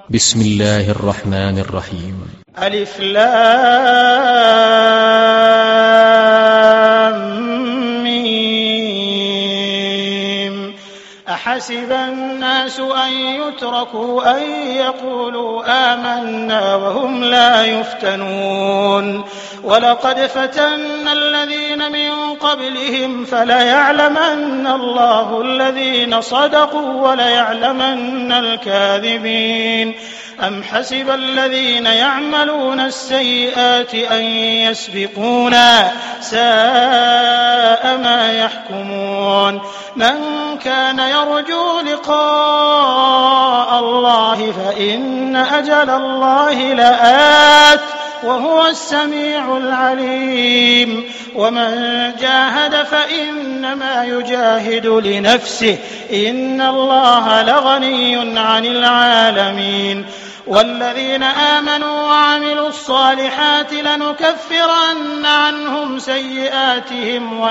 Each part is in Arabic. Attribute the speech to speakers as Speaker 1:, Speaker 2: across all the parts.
Speaker 1: بسم الله الرحمن الرحيم.
Speaker 2: ألف لام ميم. أحسب الناس أن يتركوا أن يقولوا آمنا وهم لا يفتنون ولقد فتنا الذين من قبلهم فليعلمن الله الذين صدقوا وليعلمن الكاذبين. أم حسب الذين يعملون السيئات أن يسبقونا ساء ما يحكمون. من كان يرجو لقاء الله فإن أجل الله لآت وهو السميع العليم. ومن جاهد فإنما يجاهد لنفسه إن الله لغني عن العالمين. والذين آمنوا وعملوا الصالحات لنكفرن عنهم سيئاتهم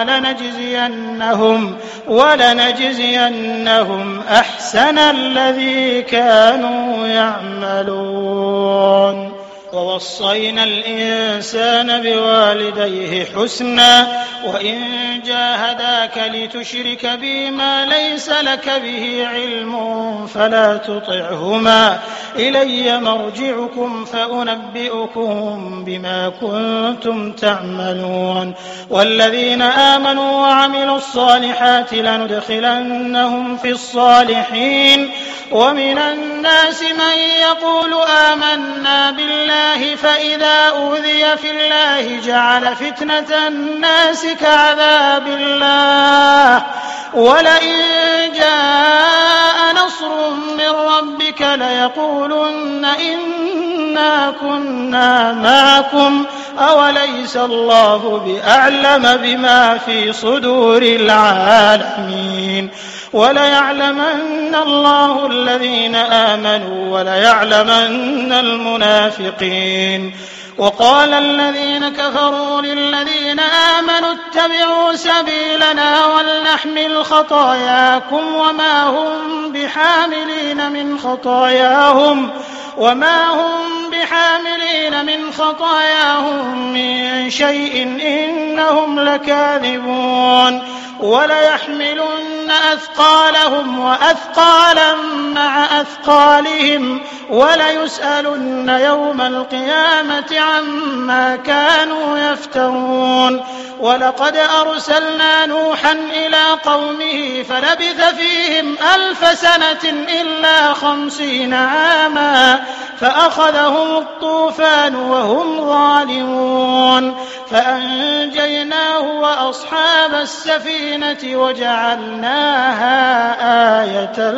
Speaker 2: ولنجزينهم أحسن الذي كانوا يعملون. ووصينا الإنسان بوالديه حسنا وإن جاهداك لتشرك بي ما ليس لك به علم فلا تطعهما إلي مرجعكم فأنبئكم بما كنتم تعملون. والذين آمنوا وعملوا الصالحات لندخلنهم في الصالحين. ومن الناس من يقول آمنا بالله فإذا أوذي في الله جعل فتنة الناس كعذاب الله ولئن جاء نصر من ربك ليقولن إنا كنا معكم أوليس الله بأعلم بما في صدور العالمين. وليعلمن الله الذين آمنوا وليعلمن المنافقين. وقال الذين كفروا للذين آمنوا اتبعوا سبيلنا ولنحمل خطاياكم وما هم بحاملين من خطاياهم من شيء إنهم لكاذبون. وليحملن أثقالهم وأثقالا مع أثقالهم وليسألن يوم القيامة عما كانوا يفترون. ولقد أرسلنا نوحا إلى قومه فلبث فيهم 1000 سنة إلا 50 عاما فأخذهم الطوفان وهم ظالمون فأنجيناه وأصحاب السفينة وجعلناها آية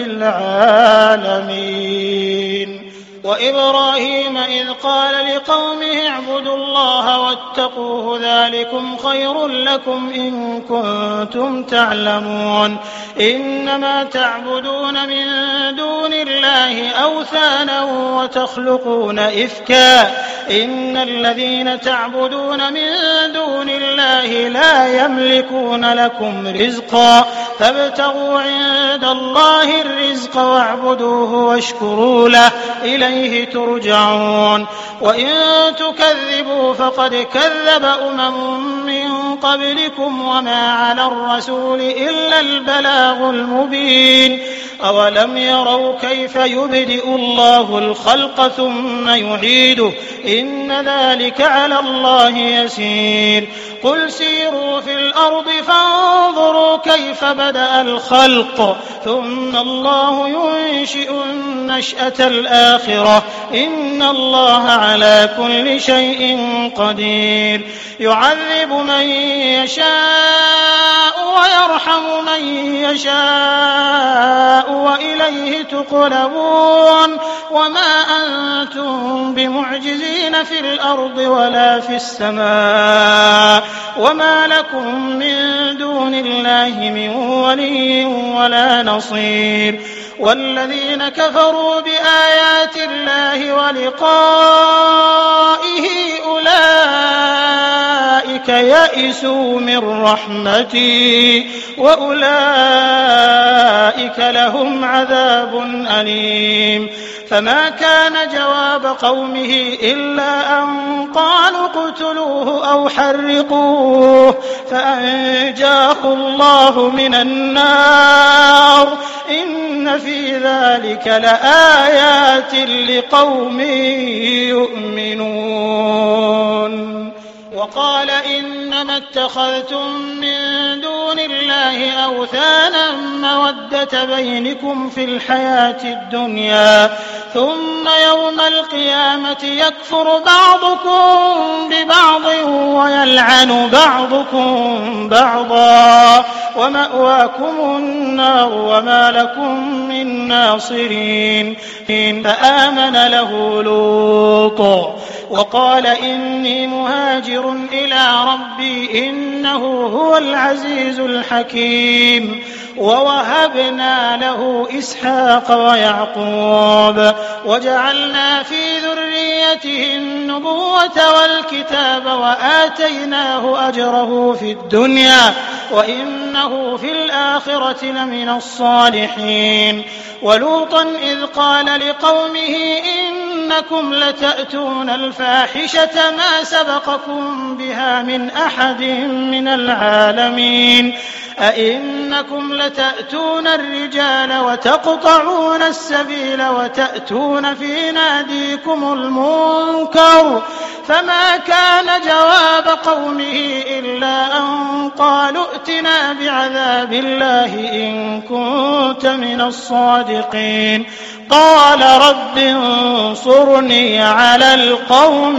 Speaker 2: للعالمين. وإبراهيم إذ قال لقومه اعبدوا الله واتقوه ذلكم خير لكم إن كنتم تعلمون. إنما تعبدون من دون الله أوثانا وتخلقون إفكا إن الذين تعبدون من دون الله لا يملكون لكم رزقا فابتغوا عند الله الرزق واعبدوه واشكروا له إليه ترجعون. وإن تكذبوا فقد كذب أمم من قبلكم وما على الرسول إلا البلاغ المبين. أولم يروا كيف يبدئ الله الخلق ثم يعيده إن ذلك على الله يسير. قل سيروا في الأرض فانظروا كيف بدأ الخلق ثم الله ينشئ النشأة الآخرة إن الله على كل شيء قدير. يعذب من يشاء ويرحم من يشاء وإليه تقلبون. وما أنتم بمعجزين في الأرض ولا في السماء وما لكم من دون الله من ولي ولا نصير. والذين كفروا بآيات الله ولقائه أولئك هنالك يئسوا من رحمتي وأولئك لهم عذاب أليم. فما كان جواب قومه إلا أن قالوا اقتلوه أو حرقوه فأنجاه الله من النار إن في ذلك لآيات لقوم يؤمنون. وقال إنما اتخذتم من دون الله أوثانا مودة بينكم في الحياة الدنيا ثم يوم القيامة يكفر بعضكم ببعض ويلعن بعضكم بعضا ومأواكم النار وما لكم من ناصرين. فآمن له لوط وقال إني مهاجر إلى ربي إنه هو العزيز الحكيم. ووهبنا له إسحاق ويعقوب وجعلنا في ذريته النبوة والكتاب وآتيناه أجره في الدنيا وإنه في الآخرة لمن الصالحين. ولوطا إذ قال لقومه إنكم لتأتون الفاحشة ما سبقكم بها من أحد من العالمين أئنكم لتأتون الرجال وتقطعون السبيل وتأتون في ناديكم المنكر. فما كان جواب قومه إلا أن قالوا ائتنا بعذاب الله إن كنت من الصادقين. قال رب انصرني على القوم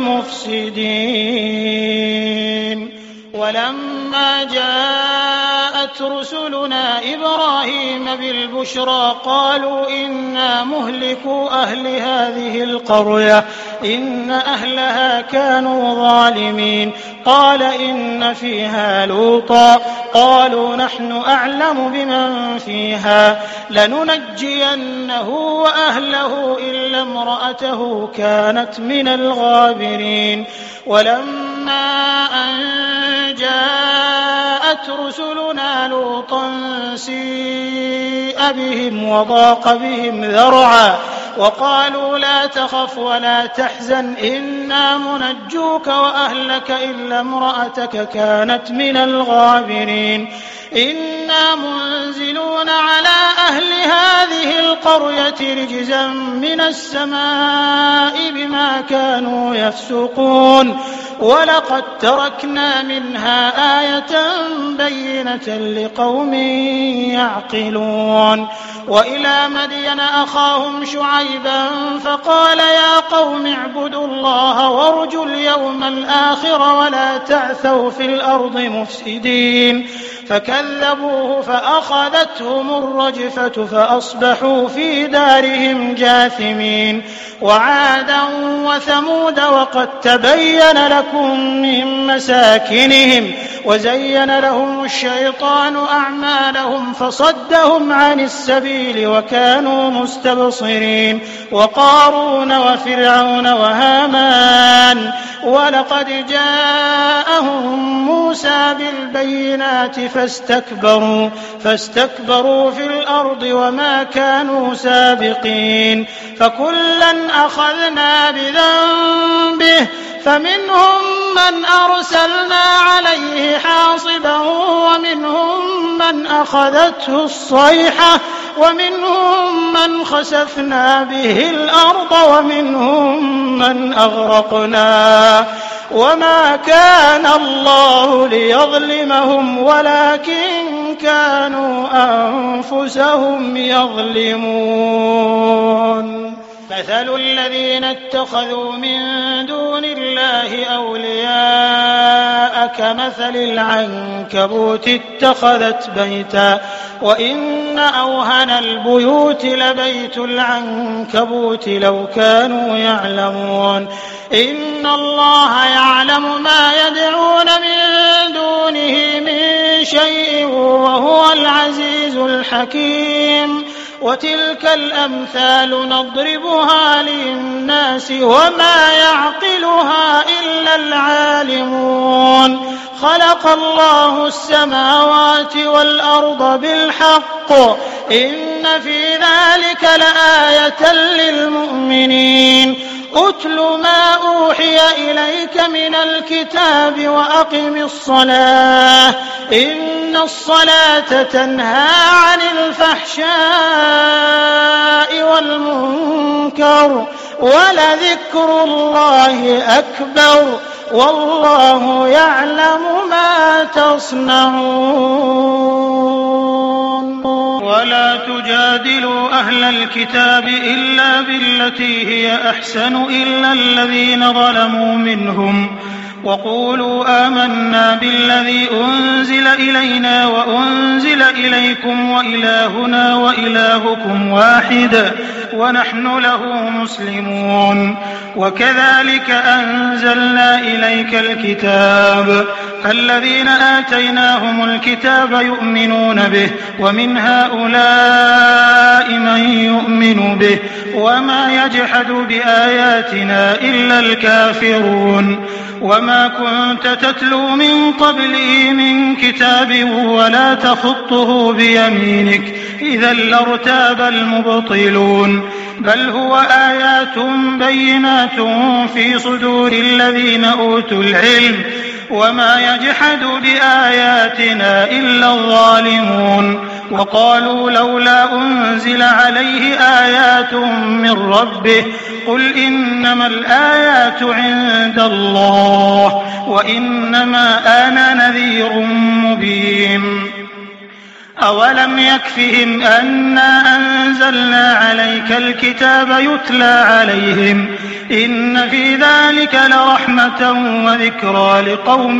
Speaker 2: المفسدين. ولما جاءت رسلنا إبراهيم بالبشرى قالوا إنا مهلكو أهل هذه القرية إن أهلها كانوا ظالمين. قال إن فيها لوطا قالوا نحن أعلم بمن فيها لننجينه وأهله إلا امرأته كانت من الغابرين. ولما أن جاءت رسلنا لوطا سيء بهم وضاق بهم ذرعا وقالوا لا تخف ولا تحزن إنا منجوك وأهلك إلا امرأتك كانت من الغابرين. إنا منزلون على أهل هذه القرية رجزا من السماء بما كانوا يفسقون. ولقد تركنا منها آية بينة لقوم يعقلون. وإلى مدين أخاهم شعيبا فقال يا قوم اعبدوا الله وارجوا اليوم الآخر ولا تعثوا في الأرض مفسدين. فكذبوه فأخذتهم الرجفة فأصبحوا في دارهم جاثمين. وعادا وثمود وقد تبين لكم من مساكنهم وزين لهم الشيطان أعمالهم فصدهم عن السبيل وكانوا مستبصرين. وقارون وفرعون وهامان ولقد جاءهم موسى بالبينات فاستكبروا في الأرض وما كانوا سابقين. فكلا أخذنا بذنبه فمنهم من أرسلنا عليه حاصبا ومنهم من أخذته الصيحة ومنهم من خسفنا به الأرض ومنهم من أغرقنا. وما كان الله ليظلمهم ولكن كانوا أنفسهم يظلمون. مثل الذين اتخذوا من دون الله أولياء كمثل العنكبوت اتخذت بيتا وإن أوهن البيوت لبيت العنكبوت لو كانوا يعلمون. إن الله يعلم ما يدعون من دونه من شيء وهو العزيز الحكيم. وتلك الأمثال نضربها للناس وما يعقلها إلا العالمون خلق الله السماوات والأرض بالحق إن في ذلك لآية للمؤمنين أتل ما أوحي إليك من الكتاب وأقم الصلاة إن الصلاة تنهى عن الفحشاء والمنكر ولذكر الله أكبر والله يعلم ما تصنعون ولا تجادلوا أهل الكتاب إلا بالتي هي أحسن إلا الذين ظلموا منهم وقولوا آمنا بالذي أنزل إلينا وأنزل إليكم وإلهنا وإلهكم واحد ونحن له مسلمون وكذلك أنزلنا إليك الكتاب فالذين آتيناهم الكتاب يؤمنون به ومن هؤلاء من يؤمن به وما يجحد بآياتنا إلا الكافرون وما كنت تتلو من قبله من كتاب ولا تخطه بيمينك إذا لارتاب المبطلون بل هو آيات بينات في صدور الذين أوتوا العلم وما يجحد بآياتنا إلا الظالمون وقالوا لولا أنزل عليه آيات من ربه قل إنما الآيات عند الله وإنما أنا نذير مبين أولم يكفهم أنا أنزلنا عليك الكتاب يتلى عليهم إن في ذلك لرحمة وذكرى لقوم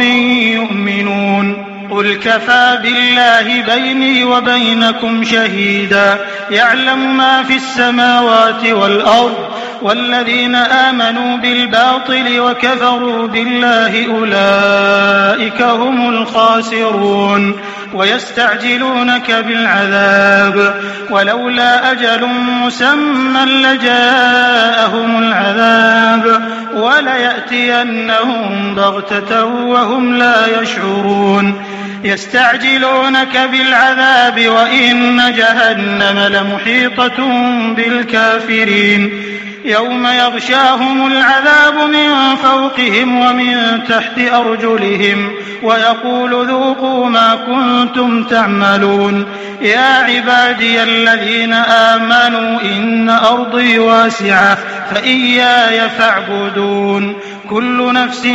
Speaker 2: يؤمنون قل كفى بالله بيني وبينكم شهيدا يعلم ما في السماوات والأرض والذين آمنوا بالباطل وكفروا بالله أولئك هم الخاسرون ويستعجلونك بالعذاب ولولا أجل مسمى لجاءهم العذاب وليأتينهم بغتة وهم لا يشعرون يستعجلونك بالعذاب وإن جهنم لمحيطة بالكافرين يوم يغشاهم العذاب من فوقهم ومن تحت أرجلهم ويقول ذوقوا ما كنتم تعملون يا عبادي الذين آمنوا إن أرضي واسعة فإياي فاعبدون كل نفس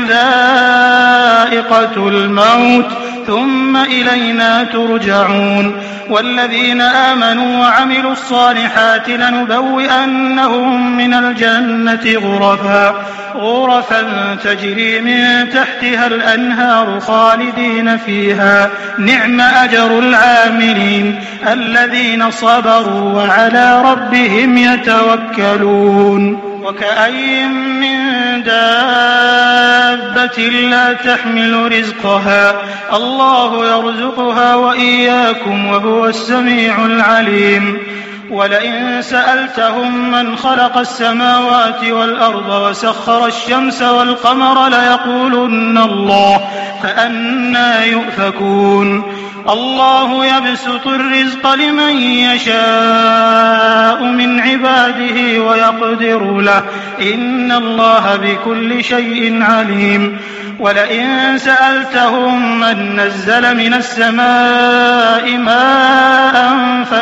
Speaker 2: ذائقة الموت ثم إلينا ترجعون والذين آمنوا وعملوا الصالحات لنبوئنهم من الجنة غرفا تجري من تحتها الأنهار خالدين فيها نعم أجر العاملين الذين صبروا وعلى ربهم يتوكلون وكأي من دابة لا تحمل رزقها الله يرزقها وإياكم وهو السميع العليم ولئن سألتهم من خلق السماوات والأرض وسخر الشمس والقمر ليقولن الله فأنى يؤفكون الله يبسط الرزق لمن يشاء من عباده ويقدر له إن الله بكل شيء عليم ولئن سألتهم من نزل من السماء ماء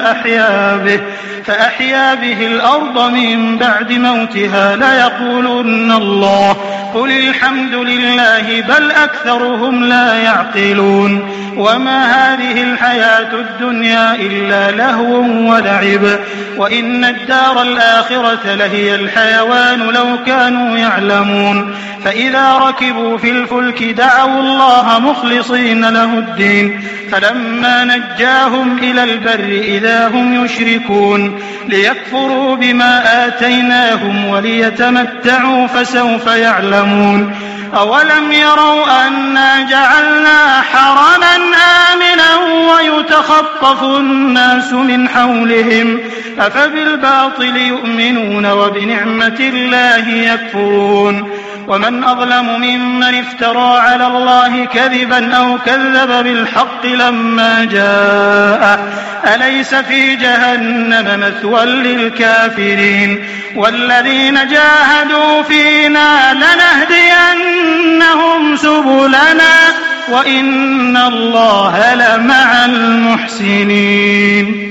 Speaker 2: فأحيا به الأرض من بعد موتها ليقولن الله قل الحمد لله بل أكثرهم لا يعقلون وما هذه الحياة الدنيا إلا لهو ولعب وإن الدار الآخرة لهي الحيوان لو كانوا يعلمون فإذا ركبوا في الفلك دعوا الله مخلصين له الدين فلما نجاهم إلى البر إذا هم يشركون ليكفروا بما آتيناهم وليتمتعوا فسوف يعلمون أولم يروا أنا جعلنا حرما آمنا ويتخطف الناس من حولهم أفبالباطل يؤمنون وبنعمة الله يكفرون ومن أظلم ممن افترى على الله كذبا أو كذب بالحق لما جاءه أليس في جهنم مثوى للكافرين والذين جاهدوا فينا لنهدينهم سبلنا وإن الله لمع المحسنين